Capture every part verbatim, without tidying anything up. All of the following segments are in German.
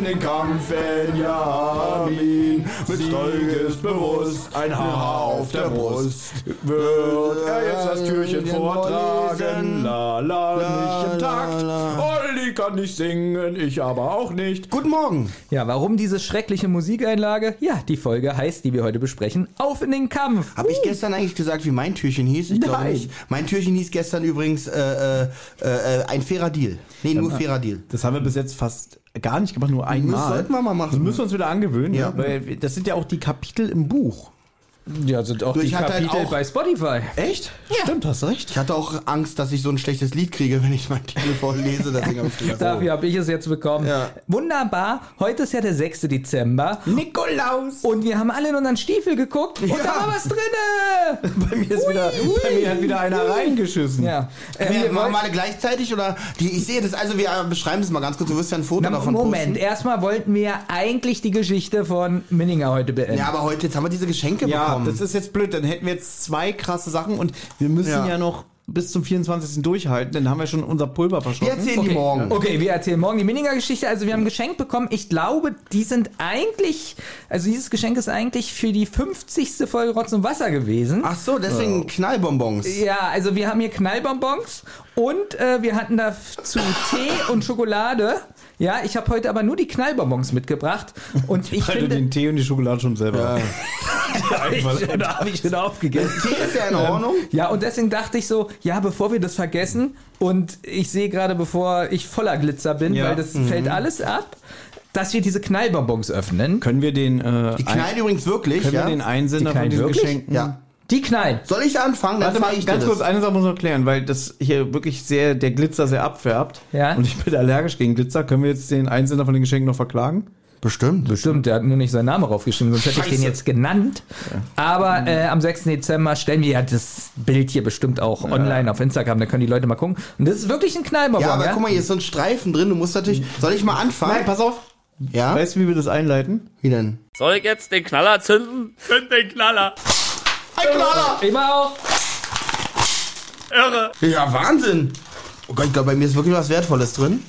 den Kampf, Benjamin. Mit Stolz bewusst, ein Haar auf der Brust. Wird er jetzt das Türchen vortragen? La la, nicht im Takt. Olli kann nicht singen, ich aber auch nicht. Guten Morgen. Ja, warum diese schreckliche Musikeinlage? Ja, die Folge heißt, die wir heute besprechen, Auf in den Kampf. Habe ich gestern eigentlich gesagt, wie mein Türchen hieß? Ich glaube nicht. Mein Türchen hieß gestern übrigens äh, äh, äh, ein fairer Deal. Nee, nur fairer Deal. Das haben wir bis jetzt fast gar nicht gemacht, nur einmal. Das sollten wir mal machen. Das müssen wir uns wieder angewöhnen, Ja. ja. Weil das sind ja auch die Kapitel im Buch. Ja, sind auch Du, die ich hatte halt Kapitel auch- bei Spotify. Echt? Stimmt, hast recht. Ich hatte auch Angst, dass ich so ein schlechtes Lied kriege, wenn ich meinen Titel vorlese. Deswegen habe ich gesagt, Dafür habe ich es jetzt bekommen. Ja. Wunderbar. Heute ist ja der sechste Dezember. Nikolaus! Und wir haben alle in unseren Stiefel geguckt und Ja. da war was drinne. Bei mir, ist wieder, bei mir hat wieder einer reingeschissen. Ja. Ähm, wir wir machen wollen- wir alle gleichzeitig oder die, ich sehe das, also wir beschreiben das mal ganz kurz, du wirst ja ein Foto Na, davon Moment, posten. erstmal wollten wir eigentlich die Geschichte von Minninger heute beenden. Ja, aber heute, jetzt haben wir diese Geschenke Ja, bekommen. das ist jetzt blöd. Dann hätten wir jetzt zwei krasse Sachen und wir müssen ja, Ja. noch bis zum vierundzwanzigsten durchhalten, dann haben wir schon unser Pulver wir verschossen. erzählen die Okay. morgen. Okay, wir erzählen morgen die Minninger-Geschichte. Also wir haben ein Geschenk bekommen. Ich glaube, die sind eigentlich, also dieses Geschenk ist eigentlich für die fünfzigste Folge Rotz und Wasser gewesen. Ach so, deswegen Knallbonbons. Ja, also wir haben hier Knallbonbons und äh, wir hatten dazu Tee und Schokolade. Ja, ich habe heute aber nur die Knallbonbons mitgebracht und ich Weil finde... du den Tee und die Schokolade schon selber Ja. ich, da habe ich schon aufgegessen. Tee ist ja in Ordnung. Ja, und deswegen dachte ich so, ja, bevor wir das vergessen, und ich sehe gerade, bevor ich voller Glitzer bin, Ja. weil das fällt alles ab, dass wir diese Knallbonbons öffnen. Können wir den, äh, Die knallen übrigens wirklich, können ja. wir den Einsender Die knallen von diesen wirklich? Geschenken? Ja. Die knallen. Soll ich anfangen? Dann Warte mal, zeige ich ganz dir kurz, das. eine Sache muss ich noch klären, weil das hier wirklich sehr, der Glitzer sehr abfärbt. Ja. Und ich bin allergisch gegen Glitzer. Können wir jetzt den Einsender von den Geschenken noch verklagen? Bestimmt. Bestimmt, der hat nur nicht seinen Namen raufgeschrieben, sonst hätte ich den Scheiße. jetzt genannt. Aber äh, am sechsten Dezember stellen wir ja das Bild hier bestimmt auch online auf Instagram, da können die Leute mal gucken. Und das ist wirklich ein Knallbonbon, Ja, aber ja? guck mal, hier ist so ein Streifen drin. Du musst natürlich. Soll ich mal anfangen? Nein, pass auf. Ja? Weißt du, wie wir das einleiten? Wie denn? Soll ich jetzt den Knaller zünden? Zünd den Knaller. Ein Knaller! Immer auch. Irre. Ja, Wahnsinn! Oh Gott, ich glaube, bei mir ist wirklich was Wertvolles drin.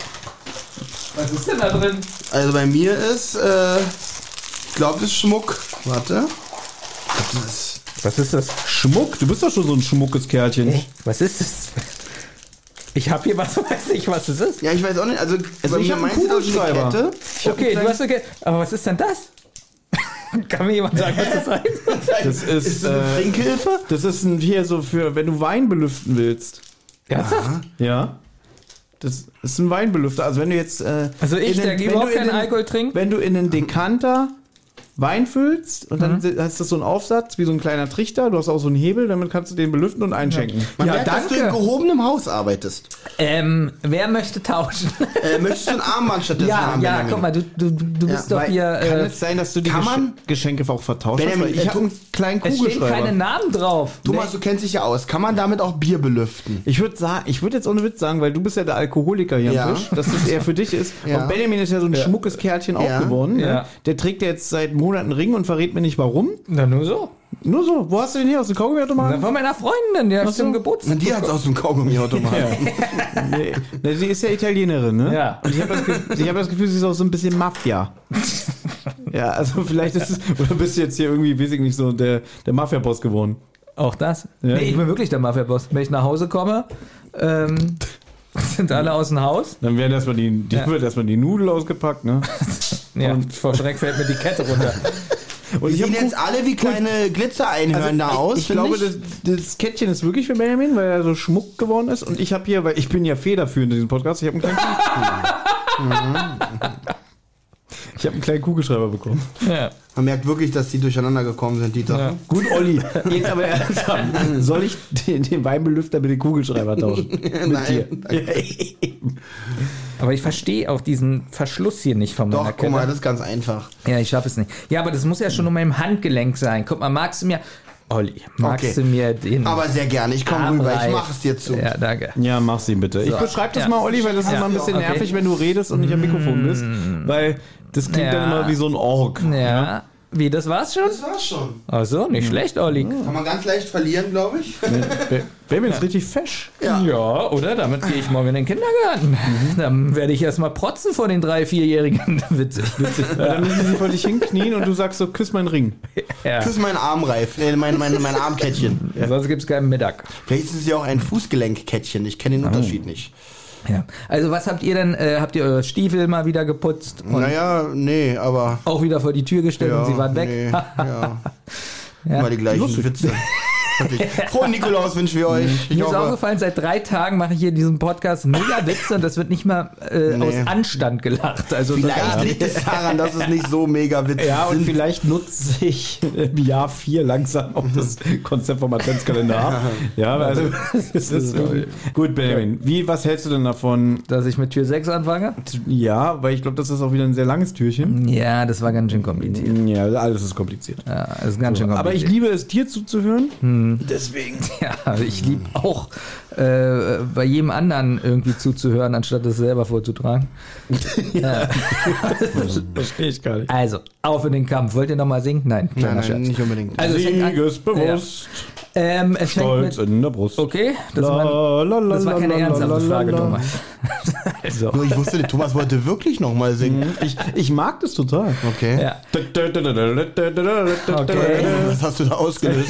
Was ist denn da drin? Also bei mir ist, äh, ich glaube, das ist Schmuck. Warte. Ich glaub, das ist. Was ist das? Schmuck? Du bist doch schon so ein schmuckes Kerlchen. Hey, was ist das? Ich habe hier was, weiß nicht, was es ist. Ja, ich weiß auch nicht. Also, Also bei ich mir hab einen meinst du, das ist eine Kugelschreiber. Kette? Ich hab Okay, einen du kleinen- hast okay. Aber was ist denn das? Kann mir jemand sagen, was das heißt? Das ist, Ist das eine äh, Trinkhilfe? das ist ein, hier so für, wenn du Wein belüften willst. Ernsthaft? Ja. Das ist ein Weinbelüfter. Also wenn du jetzt... Äh, Also ich, in der den- wenn überhaupt du in keinen den- Alkohol trinkt? Wenn du in einen Dekanter Wein füllst und dann Mhm. hast du so einen Aufsatz wie so ein kleiner Trichter. Du hast auch so einen Hebel, damit kannst du den belüften und einschenken. Man Ja, merkt, dass du in danke. gehobenem Haus arbeitest. Ähm, wer möchte tauschen? Äh, möchtest du ein Armband stattdessen ja, haben, ja, Benjamin? guck mal, du, du, du bist Ja, doch weil- hier... Kann Äh, es sein, dass du die kann Gesch man- Geschenke auch vertauscht hast? Benjamin, Weil ich äh, habe einen kleinen es stehen Kugelschreiber. keine Namen drauf. Thomas, du kennst dich ja aus. Kann man damit auch Bier belüften? Ich würde sagen, ich würde jetzt ohne Witz sagen, weil du bist ja der Alkoholiker hier Ja. am Tisch, dass das eher für dich ist. Ja. Und Benjamin ist ja so ein schmuckes Kerlchen auch Ja. geworden. Ja. Ne? Der trägt ja jetzt seit Monaten Ring und verrät mir nicht warum. Na, nur so. Nur so. Wo hast du den hier? Aus dem Na, Kaugummiautomaten? von meiner Freundin, die hat zum Geburtstag. Und die hat's aus dem Kaugummiautomaten. Nee. Ne, sie ist ja Italienerin, ne? Ja. Und ich habe das, Ge- ich hab das Gefühl, sie ist auch so ein bisschen Mafia. Ja, also vielleicht ist es, oder bist du jetzt hier irgendwie, weiß ich nicht, so der, der Mafia-Boss geworden. Auch das? Ja. Nee, ich bin wirklich der Mafia-Boss. Wenn ich nach Hause komme, ähm, sind alle aus dem Haus. Dann werden erstmal die, die, Ja. wird erstmal die Nudel ausgepackt, ne? Ja, und vor Schreck fällt mir die Kette runter. Und Die ich hab sehen jetzt alle wie kleine Glitzereinhörner da aus. Ich find glaube, das, das Kettchen ist wirklich für Benjamin, weil er so Schmuck geworden ist. Und ich habe hier, weil ich bin ja federführend in diesem Podcast, ich habe einen kleinen Ich habe einen kleinen Kugelschreiber bekommen. Ja. Man merkt wirklich, dass die durcheinander gekommen sind, die Sachen. Ja. Gut, Olli, jetzt aber ernsthaft. Soll ich den, den Weinbelüfter mit dem Kugelschreiber tauschen? Mit Nein. dir. Aber ich verstehe auch diesen Verschluss hier nicht von meiner Doch, Kette. guck mal, das ist ganz einfach. Ja, ich schaffe es nicht. Ja, aber das muss ja schon um meinem Handgelenk sein. Guck mal, magst du mir... Olli, magst Okay. du mir den... Aber sehr gerne, ich komme Arm rüber, ich reif? mache es dir zu. Ja, danke. Ja, mach's ihm bitte. Ich So. beschreib das Ja. mal, Olli, weil das ist Ja. immer ein bisschen Okay. nervig, wenn du redest und nicht am Mikrofon bist. Weil das klingt Ja. dann immer wie so ein Org. Ja. Wie, das war's schon? Das war's schon. Ach so, nicht schlecht, Olli. Kann man ganz leicht verlieren, glaube ich. Baby ist richtig fesch. Ja. ja, oder? Damit gehe ich morgen in den Kindergarten. Mhm. Dann werde ich erstmal protzen vor den drei-, vierjährigen. Witzig, witzig. Ja, dann müssen sie vor dich hinknien und du sagst so, küss meinen Ring. Ja. Küss meinen Armreif, nee, mein, mein, mein Armkettchen. Ja. Sonst gibt es keinen Mittag. Vielleicht ist es ja auch ein Fußgelenkkettchen, ich kenne den Unterschied nicht. Ja. Also was habt ihr denn, äh, habt ihr eure Stiefel mal wieder geputzt? Und naja, nee, aber... auch wieder vor die Tür gestellt ja, und sie waren weg? Nee, ja. Ja. Immer die gleichen Lustig. Witze. Frohen Nikolaus wünschen wir euch. Ich Mir ist hoffe, aufgefallen, seit drei Tagen mache ich hier diesen Podcast mega Witze und das wird nicht mal äh, Nee. aus Anstand gelacht. Also so vielleicht gar liegt nicht. es daran, dass es nicht so mega witzig Ja, und sind. vielleicht nutze ich im Jahr vier langsam auch das Konzept vom Adventskalender ab. Ja, also das ist gut, Benjamin. Wie, was hältst du denn davon? Dass ich mit Tür sechs anfange? Ja, weil ich glaube, das ist auch wieder ein sehr langes Türchen. Ja, das war ganz schön kompliziert. Ja, alles ist kompliziert. Ja, das ist ganz schön kompliziert. Aber ich liebe es, dir zuzuhören. Deswegen. Ja, ich liebe auch äh, bei jedem anderen irgendwie zuzuhören, anstatt es selber vorzutragen. Ja. Verstehe ich gar nicht. Also, auf in den Kampf. Wollt ihr nochmal singen? Nein, Nein, kleiner nein, Scherz. nicht unbedingt. Also, es fängt an- Siegesbewusst, Ähm, es stolz fängt mit, in der Brust. okay, das war, das war keine ernsthafte Frage, Thomas. Also, Nur ich wusste, der Thomas wollte wirklich nochmal singen. Ich, ich mag das total. Okay. ja. Was hast du da ausgelöst?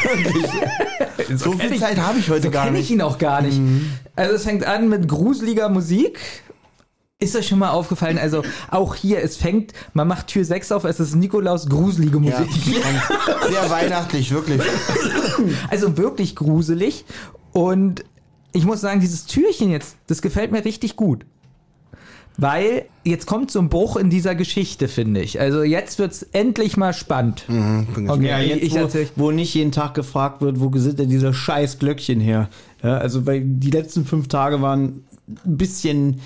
so viel kenn ich- Zeit habe ich heute So gar kenne nicht. ich ihn auch gar nicht. Also es fängt an mit gruseliger Musik. Ist euch schon mal aufgefallen, also auch hier, es fängt, man macht Tür sechs auf, es ist Nikolaus gruselige Ja. Musik. Sehr weihnachtlich, wirklich. Also wirklich gruselig. Und ich muss sagen, dieses Türchen jetzt, das gefällt mir richtig gut. Weil jetzt kommt so ein Bruch in dieser Geschichte, finde ich. Also jetzt wird's endlich mal spannend. Okay, Ja, jetzt, ich wo, erzähl. wo nicht jeden Tag gefragt wird, wo sind denn diese scheiß Glöckchen her? Ja, also weil die letzten fünf Tage waren ein bisschen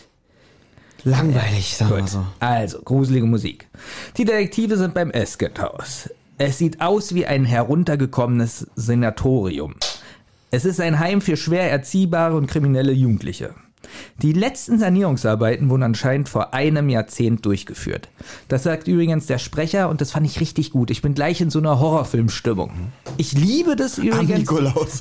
langweilig, sagen wir Gut. so. Also, gruselige Musik. Die Detektive sind beim Esket-Haus. Es sieht aus wie ein heruntergekommenes Sanatorium. Es ist ein Heim für schwer erziehbare und kriminelle Jugendliche. Die letzten Sanierungsarbeiten wurden anscheinend vor einem Jahrzehnt durchgeführt. Das sagt übrigens der Sprecher und das fand ich richtig gut. Ich bin gleich in so einer Horrorfilmstimmung. Ich liebe das Am übrigens. Nikolaus.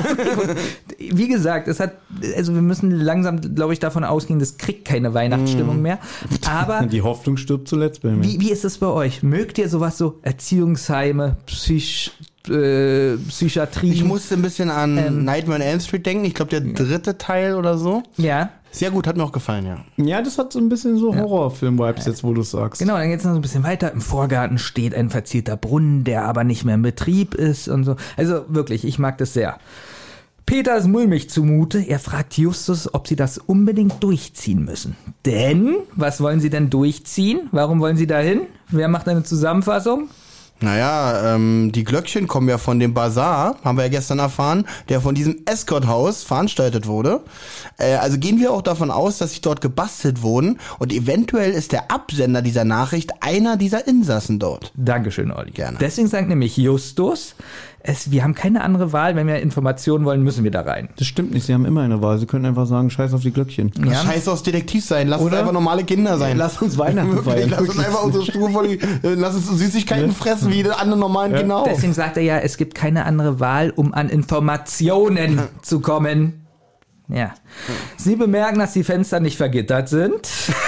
Wie gesagt, es hat, also wir müssen langsam, glaube ich, davon ausgehen, das kriegt keine Weihnachtsstimmung mehr. Aber Die Hoffnung stirbt zuletzt bei mir. wie, wie ist es bei euch? Mögt ihr sowas so Erziehungsheime, Psych, äh, Psychiatrie? Ich musste ein bisschen an Ähm. Nightmare on Elm Street denken. Ich glaube, der dritte Teil oder so. Ja, Sehr gut, hat mir auch gefallen, ja. Ja, das hat so ein bisschen so Horrorfilm-Vibes jetzt, wo du es sagst. genau, dann geht's noch so ein bisschen weiter. Im Vorgarten steht ein verzierter Brunnen, der aber nicht mehr in Betrieb ist und so. Also wirklich, ich mag das sehr. Peter ist mulmig zumute. Er fragt Justus, ob sie das unbedingt durchziehen müssen. Denn, was wollen sie denn durchziehen? Warum wollen sie dahin? Wer macht eine Zusammenfassung? Naja, ähm, die Glöckchen kommen ja von dem Bazar, haben wir ja gestern erfahren, der von diesem Escort-Haus veranstaltet wurde. Äh, also gehen wir auch davon aus, dass sie dort gebastelt wurden und eventuell ist der Absender dieser Nachricht einer dieser Insassen dort. Dankeschön, Olli. Gerne. Deswegen sagt nämlich Justus, es, wir haben keine andere Wahl, wenn wir Informationen wollen, müssen wir da rein. Das stimmt nicht, sie haben immer eine Wahl. Sie können einfach sagen, scheiß auf die Glöckchen. Ja. Scheiß aufs Detektiv sein, lass uns Oder? einfach normale Kinder sein. Lass uns Weihnachten Wirklich, feiern. lass uns einfach unsere Stuhl vor die, äh, lass uns Süßigkeiten fressen, wie die anderen normalen Kinder auch. Deswegen sagt er ja, es gibt keine andere Wahl, um an Informationen zu kommen. Ja. Sie bemerken, dass die Fenster nicht vergittert sind.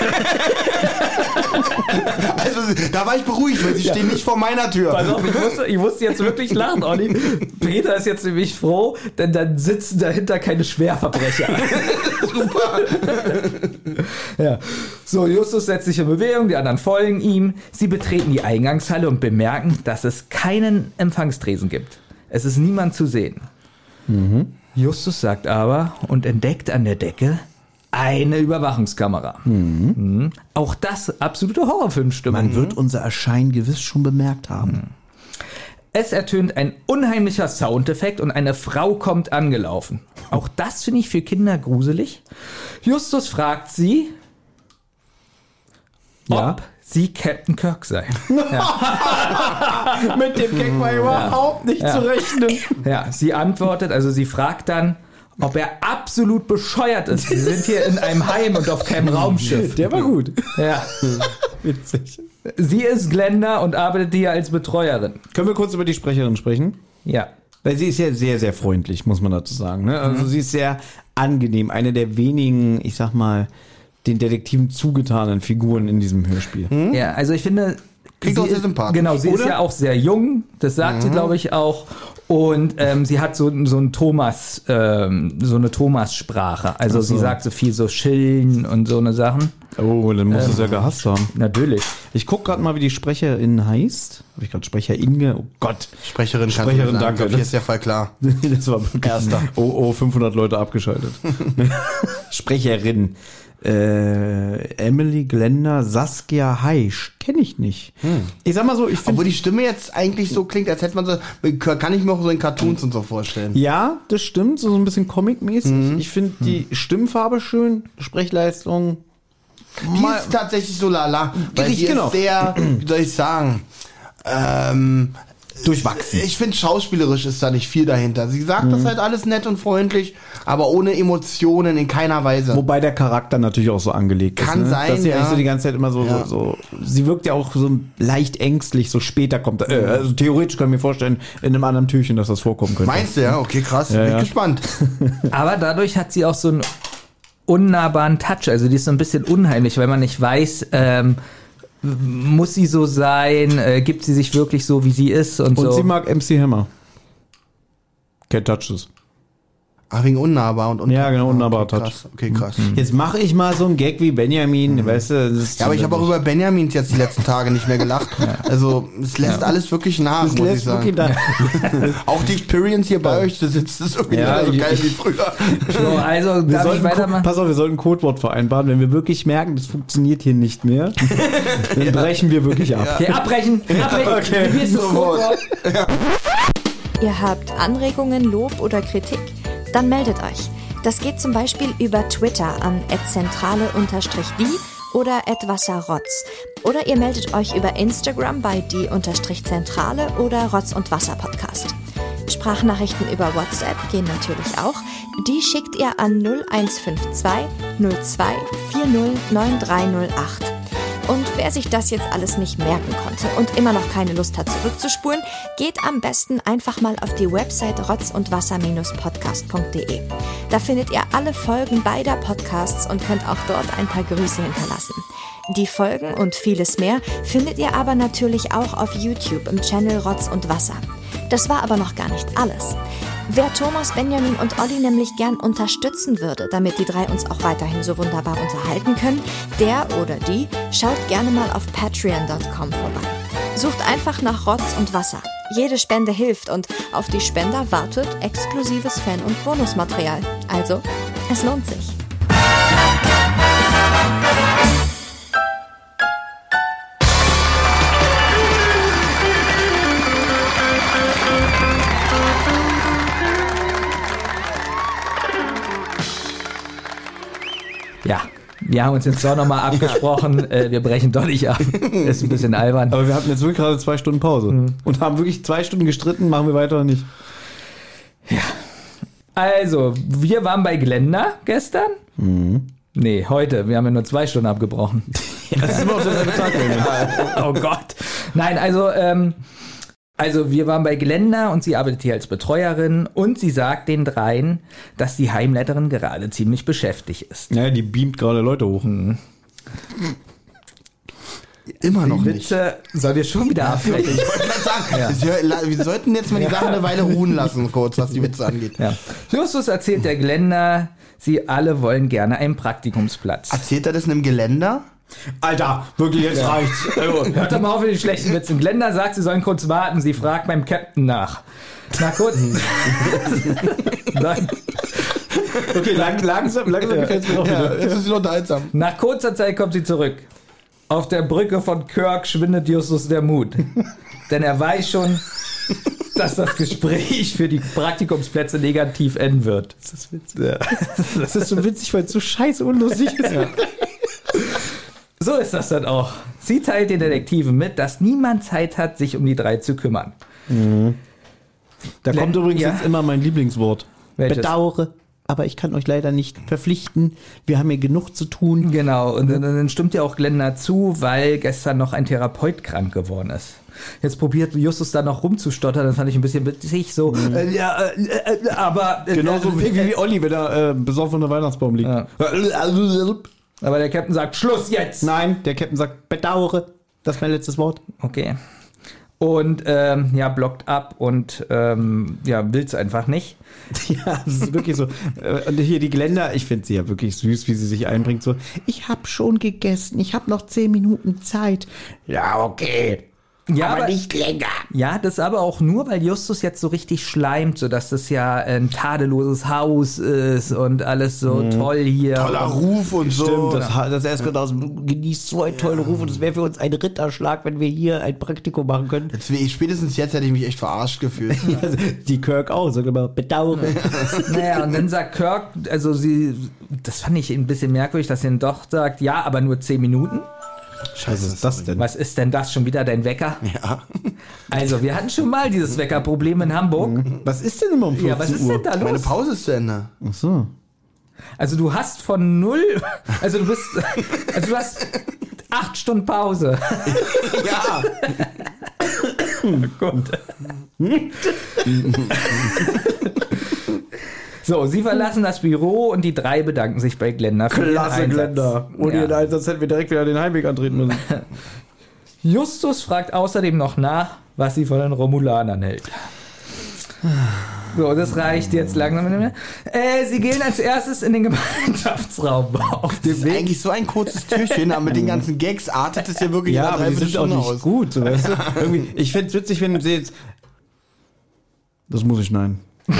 Also, da war ich beruhigt, weil sie stehen nicht vor meiner Tür. Pass auf, ich musste, ich musste jetzt wirklich lachen, Olli. Peter ist jetzt nämlich froh, denn dann sitzen dahinter keine Schwerverbrecher. Super. Ja. So, Justus setzt sich in Bewegung, die anderen folgen ihm. Sie betreten die Eingangshalle und bemerken, dass es keinen Empfangstresen gibt. Es ist niemand zu sehen. Justus sagt aber und entdeckt an der Decke eine Überwachungskamera. Mhm. Auch das absolute Horrorfilmstimmung. Man wird unser Erscheinen gewiss schon bemerkt haben. Es ertönt ein unheimlicher Soundeffekt und eine Frau kommt angelaufen. Auch das finde ich für Kinder gruselig. Justus fragt sie, Ja. ob sie Captain Kirk sei. Mit dem Gag war überhaupt nicht Ja. zu rechnen. Ja, sie antwortet, also sie fragt dann, ob er absolut bescheuert ist. Wir sind hier in einem Heim und auf keinem Raumschiff. Der war gut. Ja. Witzig. Sie ist Glenda und arbeitet hier als Betreuerin. Können wir kurz über die Sprecherin sprechen? Ja. Weil sie ist ja sehr, sehr freundlich, muss man dazu sagen. Ne? Also mhm. sie ist sehr angenehm. Eine der wenigen, ich sag mal, den Detektiven zugetanen Figuren in diesem Hörspiel. Mhm. Ja, also ich finde... Klingt auch sehr sympathisch. Genau, sie Oder? ist ja auch sehr jung, das sagt mhm. sie, glaube ich, auch. Und ähm, sie hat so, so ein Thomas, ähm, so eine Thomas-Sprache. Also so. sie sagt so viel so Chillen und so eine Sachen. Oh, dann muss Ähm, es ja gehasst haben. Natürlich. Ich guck gerade mal, wie die Sprecherin heißt. Habe ich gerade Sprecherin? ge- Oh Gott. Sprecherin, kannst Sprecherin, du sagen. danke. Hier ist der Fall klar. Das war wirklich Erster. Oh, oh, fünfhundert Leute abgeschaltet. Sprecherin. Äh, Emily Glenda Saskia Heisch. Kenne ich nicht. Hm. Ich sag mal so, ich finde... Obwohl die Stimme jetzt eigentlich so klingt, als hätte man so, kann ich mir auch so in Cartoons und so vorstellen. Ja, das stimmt, so ein bisschen comic-mäßig. Mhm. Ich finde die Stimmfarbe schön, Die Sprechleistung. ist tatsächlich so lala, weil Richtig, die genau. ist sehr, wie soll ich sagen, ähm, Durchwachsen. Ich finde, schauspielerisch ist da nicht viel dahinter. Sie sagt das halt alles nett und freundlich, aber ohne Emotionen in keiner Weise. Wobei der Charakter natürlich auch so angelegt ist. Kann ne? sein, Dass sie ja. eigentlich so die ganze Zeit immer so, Ja. so, so, sie wirkt ja auch so leicht ängstlich, so später kommt, äh, also theoretisch kann ich mir vorstellen, in einem anderen Türchen, dass das vorkommen könnte. Meinst du, ja? Okay, krass. Ja, Bin ja. gespannt. Aber dadurch hat sie auch so einen unnahbaren Touch. Also die ist so ein bisschen unheimlich, weil man nicht weiß, ähm, muss sie so sein, äh, gibt sie sich wirklich so, wie sie ist und, Und so. sie mag M C Hammer. Can't touch this. Ach, wegen unnahbar und, und Ja, genau, unnahbarer okay, Touch. krass. Okay, krass. Jetzt mache ich mal so einen Gag wie Benjamin, weißt du. Das ist Ja, aber ich habe auch über Benjamin jetzt die letzten Tage nicht mehr gelacht. Also, es lässt alles wirklich nach, das muss ich lässt sagen. wirklich da. Auch die Experience hier bei euch zu sitzen, ist irgendwie Ja, nicht mehr so geil ich- wie früher. So, also, Wir darf ich sollten, weitermachen? pass auf, wir sollten ein Codewort vereinbaren. Wenn wir wirklich merken, das funktioniert hier nicht mehr, dann brechen wir wirklich ab. Okay, abbrechen, abbrechen. Okay. Wie ist das Sofort. Codewort? Ihr habt Anregungen, Lob oder Kritik? Dann meldet euch. Das geht zum Beispiel über Twitter an at zentrale unterstrich die oder at wasserrotz. Oder ihr meldet euch über Instagram bei die unterstrich zentrale oder Rotz und Wasser Podcast. Sprachnachrichten über WhatsApp gehen natürlich auch. Die schickt ihr an null eins fünf zwei null zwei vier null neun drei null acht. Und wer sich das jetzt alles nicht merken konnte und immer noch keine Lust hat zurückzuspulen, geht am besten einfach mal auf die Website rotz und wasser podcast punkt de. Da findet ihr alle Folgen beider Podcasts und könnt auch dort ein paar Grüße hinterlassen. Die Folgen und vieles mehr findet ihr aber natürlich auch auf YouTube im Channel Rotz und Wasser. Das war aber noch gar nicht alles. Wer Thomas, Benjamin und Olli nämlich gern unterstützen würde, damit die drei uns auch weiterhin so wunderbar unterhalten können, der oder die schaut gerne mal auf patreon punkt com vorbei. Sucht einfach nach Rotz und Wasser. Jede Spende hilft und auf die Spender wartet exklusives Fan- und Bonusmaterial. Also, es lohnt sich. Ja, wir haben uns jetzt doch nochmal abgesprochen, äh, wir brechen doch nicht ab. Ist ein bisschen albern. Aber wir hatten jetzt wirklich gerade zwei Stunden Pause und haben wirklich zwei Stunden gestritten, machen wir weiter oder nicht? Also, wir waren bei Glenda gestern. Mhm. Nee, heute. Wir haben ja nur zwei Stunden abgebrochen. Das ist immer auf derselbe Tag. Oh Gott. Nein, also, ähm, also wir waren bei Glenda und sie arbeitet hier als Betreuerin und sie sagt den dreien, dass die Heimleiterin gerade ziemlich beschäftigt ist. Ja, die beamt gerade Leute hoch. Immer noch nicht. Witze soll wir schon wieder abbrechen. Ich wollte gerade sagen, wir- wir sollten jetzt mal die Sache eine Weile ruhen lassen, kurz, was die Witze angeht. Ja. Justus erzählt der Glenda, sie alle wollen gerne einen Praktikumsplatz. Erzählt er das in einem Geländer? Alter, wirklich, jetzt reicht's. Also, Hört doch mal auf mit den schlechten Witzen. Glenda sagt, sie sollen kurz warten. Sie fragt beim Captain nach. Na kurz. Nein. okay, lang, langsam, langsam gefällt's mir auch wieder. jetzt ist sie unterhaltsam. Nach kurzer Zeit kommt sie zurück. Auf der Brücke von Kirk schwindet Justus der Mut. Denn er weiß schon, dass das Gespräch für die Praktikumsplätze negativ enden wird. Das ist witzig. Das ist so witzig, weil es so scheiße unlustig ist. Ja. So ist das dann auch. Sie teilt den Detektiven mit, dass niemand Zeit hat, sich um die drei zu kümmern. Da kommt übrigens Ja. jetzt immer mein Lieblingswort. Welches? Bedauere, aber ich kann euch leider nicht verpflichten. Wir haben hier genug zu tun. Genau, und dann, dann stimmt ja auch Glenda zu, weil gestern noch ein Therapeut krank geworden ist. Jetzt probiert Justus da noch rumzustottern, das fand ich ein bisschen witzig, so, mhm. äh, ja, äh, äh, aber... Äh, Genauso äh, wie, wie Olli, wenn er äh, besoffen unter Weihnachtsbaum liegt. Ja. Aber der Captain sagt, Schluss jetzt! Nein, der Captain sagt, bedauere. Das ist mein letztes Wort. Okay. Und ähm, ja, blockt ab und ähm, ja, will's einfach nicht. Ja, das ist wirklich so. Und hier die Glenda, ich finde sie ja wirklich süß, wie sie sich einbringt. So, ich habe schon gegessen, ich habe noch zehn Minuten Zeit. Ja, okay. Ja, aber, aber nicht länger. Ja, das aber auch nur, weil Justus jetzt so richtig schleimt, so dass das ja ein tadelloses Haus ist und alles so mhm. toll hier. Toller Ruf und so. Stimmt, das, das Escort aus genießt so einen tollen Ruf und es wäre für uns ein Ritterschlag, wenn wir hier ein Praktikum machen können. Jetzt, spätestens jetzt hätte ich mich echt verarscht gefühlt. Die Kirk auch, sag mal, bedauere. Naja, und dann sagt Kirk, also sie, das fand ich ein bisschen merkwürdig, dass sie dann doch sagt, ja, aber nur zehn Minuten. Scheiße, was ist das denn? Was ist denn das? Schon wieder dein Wecker? Ja. Also, wir hatten schon mal dieses Weckerproblem in Hamburg. Was ist denn immer um vierzehn Uhr? Ja, was ist denn da los? Meine Pause ist zu Ende. Ach so. Also, du hast von null, also du bist, also du hast acht Stunden Pause. Ja. Gut. So, sie verlassen das Büro und die drei bedanken sich bei Glenda für ihren Klasse, Einsatz. Glenda. Ohne Ja. ihren Einsatz hätten wir direkt wieder den Heimweg antreten müssen. Justus fragt außerdem noch nach, was sie von den Romulanern hält. So, das reicht jetzt langsam nicht mehr. Äh, sie gehen als erstes in den Gemeinschaftsraum auf Das dem ist Weg. eigentlich so ein kurzes Türchen, aber mit den ganzen Gags artet es ja wirklich Ja, in einer aber die sind auch Dreiviertelstunde nicht aus. gut. So, weißt du? Irgendwie, ich find's witzig, wenn sie jetzt... Das muss ich schneiden.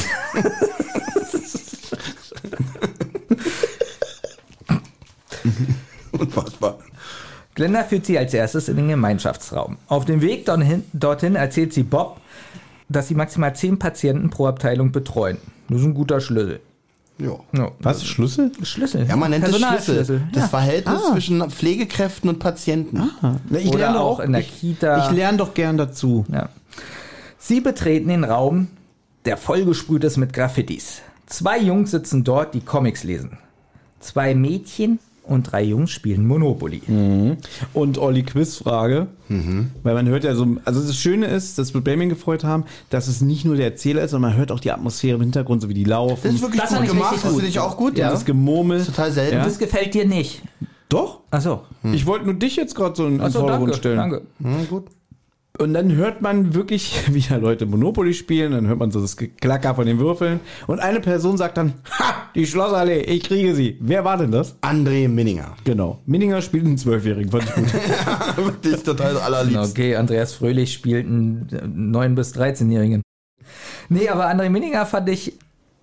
Unfassbar. Glenda führt sie als erstes in den Gemeinschaftsraum. Auf dem Weg dorthin, dorthin erzählt sie Bob, dass sie maximal zehn Patienten pro Abteilung betreuen. Das ist ein guter Schlüssel. Ja. Ja. Was? Schlüssel? Schlüssel. Ja, man nennt es Schlüssel. Personalschlüssel. Das Ja. Verhältnis Ah. zwischen Pflegekräften und Patienten. Na, ich Oder lerne auch in der ich, Kita. Ich lerne doch gern dazu. Ja. Sie betreten den Raum, der vollgesprüht ist mit Graffitis. Zwei Jungs sitzen dort, die Comics lesen. Zwei Mädchen und drei Jungs spielen Monopoly. Und Olli, Quizfrage. Mhm. Weil man hört ja so, also das Schöne ist, dass wir Blaming gefreut haben, dass es nicht nur der Erzähler ist, sondern man hört auch die Atmosphäre im Hintergrund, so wie die laufen. Das ist wirklich Das gut fand ich gemacht. richtig Das gut. finde ich auch gut. Ja. Das Gemurmel. Total selten. Ja. Das gefällt dir nicht. Doch. Ach so. Ich wollte nur dich jetzt gerade so in den Ach so, Vordergrund danke, stellen. danke. Hm, gut. Und dann hört man wirklich, wie da Leute Monopoly spielen, dann hört man so das Geklacker von den Würfeln und eine Person sagt dann, ha, die Schlossallee, ich kriege sie. Wer war denn das? André Minninger. Genau. Minninger spielt einen Zwölfjährigen, fand ich gut. Wirklich total allerliebst. Okay, Andreas Fröhlich spielt einen neun- bis dreizehnjährigen. Nee, aber André Minninger fand ich...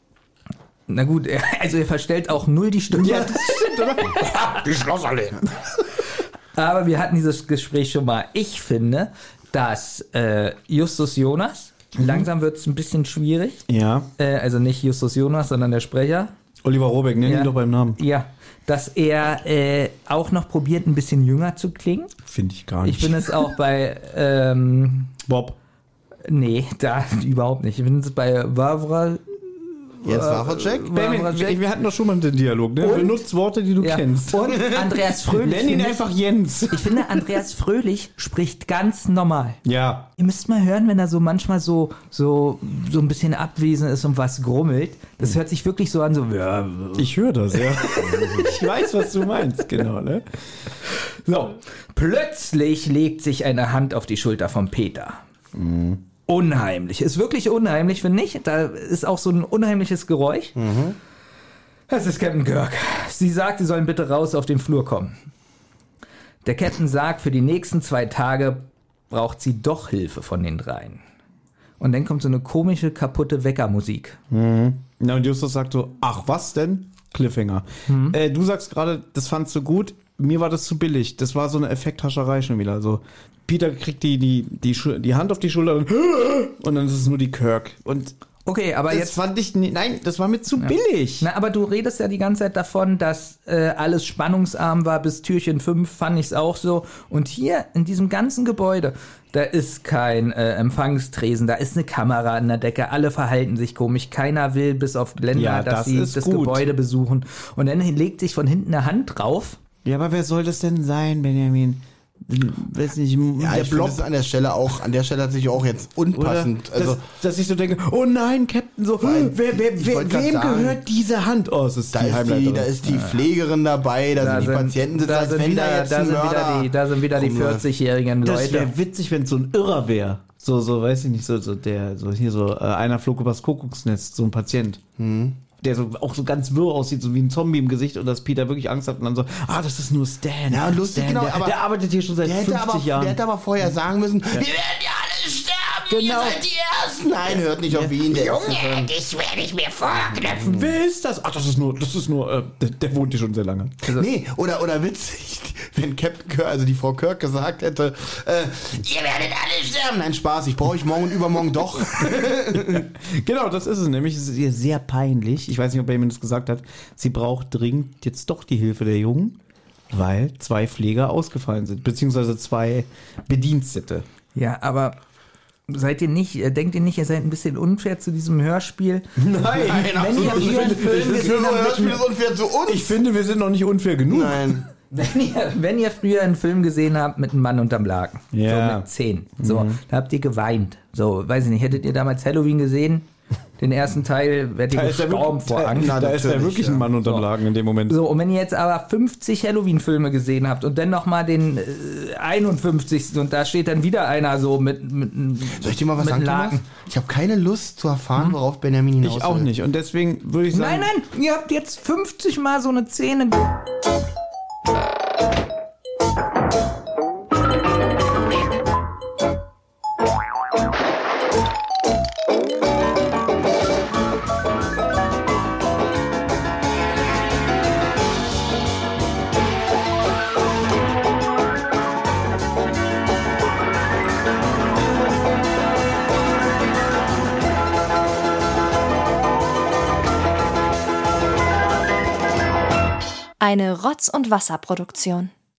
Na gut, er, also er verstellt auch null die Stimme. Ja, das stimmt, oder? Die Schlossallee. Aber wir hatten dieses Gespräch schon mal. Ich finde, dass äh, Justus Jonas, langsam wird es ein bisschen schwierig. Ja. Äh, also nicht Justus Jonas, sondern der Sprecher. Oliver Robeck, nenn Ja. ihn doch beim Namen. Ja, dass er äh, auch noch probiert, ein bisschen jünger zu klingen. Finde ich gar nicht. Ich finde es auch bei... Ähm, Bob. nee, da überhaupt nicht. Ich finde es bei Wawra... Jetzt Waffencheck. Wawra Jack. Wir hatten doch schon mal den Dialog, ne? Und? Benutzt Worte, die du Ja. kennst. Und Andreas Fröhlich. Nenn ihn finde ich- einfach Jens. Ich finde, Andreas Fröhlich spricht ganz normal. Ja. Ihr müsst mal hören, wenn er so manchmal so, so, so ein bisschen abwesend ist und was grummelt. Das hört sich wirklich so an, so, ja. Ich höre das, ja. Ich weiß, was du meinst, genau, ne? So. Plötzlich legt sich eine Hand auf die Schulter von Peter. Unheimlich. Ist wirklich unheimlich, finde ich. Da ist auch so ein unheimliches Geräusch. Das ist Captain Kirk. Sie sagt, sie sollen bitte raus auf den Flur kommen. Der Captain sagt, für die nächsten zwei Tage braucht sie doch Hilfe von den dreien. Und dann kommt so eine komische, kaputte Weckermusik. Na, und Justus sagt so, ach, was denn? Cliffhanger. Äh, du sagst gerade, das fandst du gut. Mir war das zu billig. Das war so eine Effekthascherei schon wieder. Also, Peter kriegt die, die, die, Schu- die Hand auf die Schulter und, und dann ist es nur die Kirk. Und Okay, aber Das jetzt... fand ich, nie- nein, das war mir zu billig. Na, aber du redest ja die ganze Zeit davon, dass äh, alles spannungsarm war bis Türchen fünf, fand ich's auch so. Und hier in diesem ganzen Gebäude, da ist kein äh, Empfangstresen, da ist eine Kamera an der Decke, alle verhalten sich komisch, keiner will bis auf Blender, Ja, dass das sie ist das gut. Gebäude besuchen. Und dann legt sich von hinten eine Hand drauf. Ja, aber wer soll das denn sein, Benjamin? Weiß nicht, Ja, der ich finde Blob es an der Stelle auch, an der Stelle hat sich auch jetzt oder unpassend. Also, dass, dass ich so denke, oh nein, Captain, so, wer, wer, ich wer, wollte grad wem sagen, gehört diese Hand? Oh, es ist da die ist die, Heimleiterin. da ist die Pflegerin dabei, da, sind die Patienten, sitzen, da als sind wenn wieder, da jetzt da ein sind wieder Mörder die, da sind wieder die rumläuft. vierzig-jährigen Das Leute. wäre witzig, wenn es so ein Irrer wäre. So, so, weiß ich nicht, so, so der, so hier so, äh, einer flog übers Kuckucksnest, so ein Patient. Mhm. Der so auch so ganz wirr aussieht, so wie ein Zombie im Gesicht und dass Peter wirklich Angst hat und dann so, ah, das ist nur Stan. Ja, lustig, Stan, genau, der, aber der arbeitet hier schon seit Der hätte, fünfzig aber, Jahren. der hätte aber vorher sagen müssen, wir werden ja alle sterben, Genau. ihr seid die Ersten. Nein, hört nicht auf ihn. Der Junge, Das werde ich mir vorknöpfen. Wer ist das? Ach, das ist nur, das ist nur, äh, der, der wohnt hier schon sehr lange. Nee, oder, oder witzig, wenn Captain Kirk, also die Frau Kirk gesagt hätte, äh, ihr werdet alle sterben. Nein, Spaß, ich brauche euch morgen und übermorgen doch. Genau, das ist es nämlich. Es ist ihr sehr peinlich. Ich weiß nicht, ob Benjamin das gesagt hat. Sie braucht dringend jetzt doch die Hilfe der Jungen, weil zwei Pfleger ausgefallen sind, beziehungsweise zwei Bedienstete. Ja, aber seid ihr nicht, äh, denkt ihr nicht, ihr seid ein bisschen unfair zu diesem Hörspiel? Nein, Wenn ihr früher einen Film gesehen habt, Hörspiel ist unfair zu uns. ich finde, wir sind noch nicht unfair genug. Nein. wenn ihr, wenn ihr früher einen Film gesehen habt mit einem Mann unterm Laken, Ja. so mit zehn, so, da habt ihr geweint. So, weiß ich nicht, hättet ihr damals Halloween gesehen? Den ersten Teil wärt ihr Da ist er gestorben wirklich, vor da, Angst. da ist er natürlich, wirklich ein ja. Mann unterm So. Laken in dem Moment. So, und wenn ihr jetzt aber fünfzig Halloween-Filme gesehen habt und dann nochmal den äh, einundfünfzigsten und da steht dann wieder einer so mit, mit Soll ich dir mal was mit sagen, Laken. Thomas? Ich habe keine Lust zu erfahren, worauf Benjamin hinaus Ich auch will. nicht. Und deswegen würde ich sagen. Nein, nein, ihr habt jetzt fünfzig Mal so eine Szene. Eine Rotz- und Wasserproduktion.